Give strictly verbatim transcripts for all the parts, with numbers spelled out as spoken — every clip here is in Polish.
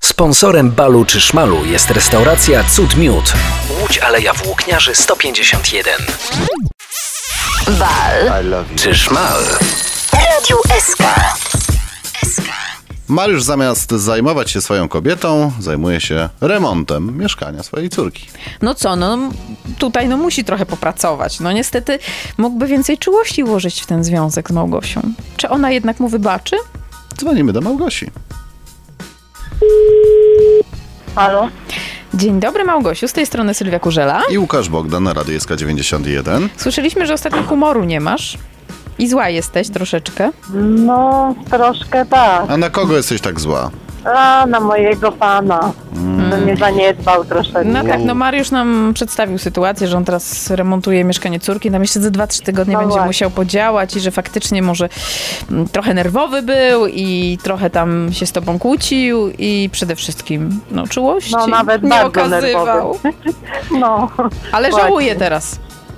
Sponsorem Balu czy Szmalu jest restauracja Cud Miód. Łódź Aleja Włókniarzy sto pięćdziesiąt jeden. Bal czy Szmal? Radio S K. Mariusz zamiast zajmować się swoją kobietą, zajmuje się remontem mieszkania swojej córki. No co, no tutaj no musi trochę popracować. No niestety mógłby więcej czułości włożyć w ten związek z Małgosią. Czy ona jednak mu wybaczy? Dzwonimy do Małgosi. Halo? Dzień dobry, Małgosiu, z tej strony Sylwia Kurzela. I Łukasz Bogdan na Radio S K dziewięćdziesiąt jeden. Słyszeliśmy, że ostatnio humoru nie masz i zła jesteś troszeczkę. No, troszkę tak. A na kogo jesteś tak zła? A, na mojego pana. To mnie zaniedbał troszeczkę. No tak, no Mariusz nam przedstawił sytuację, że on teraz remontuje mieszkanie córki, tam jeszcze ze dwa trzy tygodnie No będzie właśnie. musiał podziałać i że faktycznie może mm, trochę nerwowy był i trochę tam się z tobą kłócił i przede wszystkim, no czułości No, nawet nie bardzo okazywał. nerwowy. No, Ale właśnie. żałuje teraz.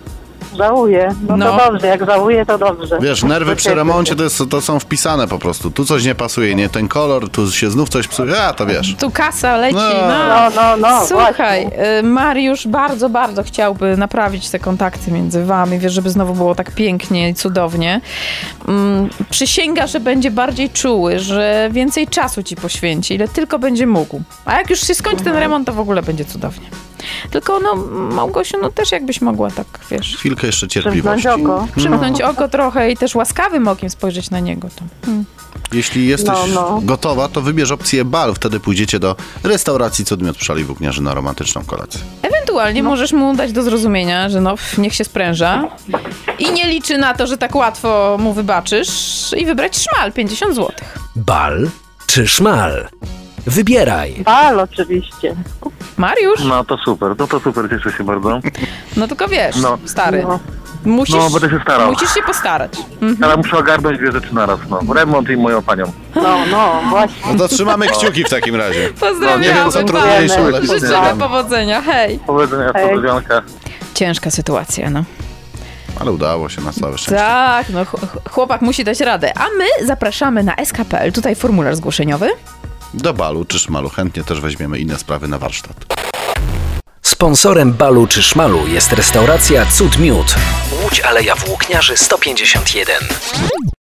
Żałuję. No, No. to dobrze, jak żałuję, to dobrze. Wiesz, nerwy To przy cieszę remoncie się. to, jest, to są wpisane po prostu. Tu coś nie pasuje, nie ten kolor, tu się znów coś psuje, a to wiesz. Tu kasa leci, No. no. No, no, no, Słuchaj, właśnie. y, Mariusz bardzo, bardzo chciałby naprawić te kontakty między wami, wiesz, żeby znowu było tak pięknie i cudownie. Mm, przysięga, że będzie bardziej czuły, że więcej czasu ci poświęci, ile tylko będzie mógł. A jak już się skończy ten remont, to w ogóle będzie cudownie. Tylko no, Małgosiu, no też jakbyś mogła tak, wiesz, Chwilkę jeszcze Przymknąć cierpliwości. oko. przymknąć oko trochę i też łaskawym okiem spojrzeć na niego. To. Hmm. Jeśli jesteś No, no. gotowa, to wybierz opcję bal. Wtedy pójdziecie do restauracji Cud Miód przy Alei Włókniarzy na romantyczną kolację. Ewentualnie możesz mu dać do zrozumienia, że no, pff, niech się spręża i nie liczy na to, że tak łatwo mu wybaczysz i wybrać szmal, pięćdziesiąt złotych. Bal czy Szmal? Wybieraj. Bal oczywiście. Mariusz? No to super, no to super, cieszę się bardzo. No tylko wiesz, No. stary, No. musisz, No, będę się starał. musisz się postarać. Ale muszę ogarnąć dwie rzeczy naraz, no. Remont i moją panią. No, no, właśnie. No to trzymamy kciuki w takim razie. Pozdrawiamy. Nie wiem, co pana. trudniejsze, ale Życzymy pozdrawiam. powodzenia, hej. Powodzenia, Hej. powodzionka. Ciężka sytuacja, no. Ale udało się na całe szczęście. Tak, no ch- ch- chłopak musi dać radę. A my zapraszamy na S K kropka P L, tutaj formularz zgłoszeniowy. Do balu czy szmalu chętnie też weźmiemy inne sprawy na warsztat. Sponsorem Balu czy Szmalu jest restauracja Cud Miód. Łódź Aleja Włókniarzy sto pięćdziesiąt jeden.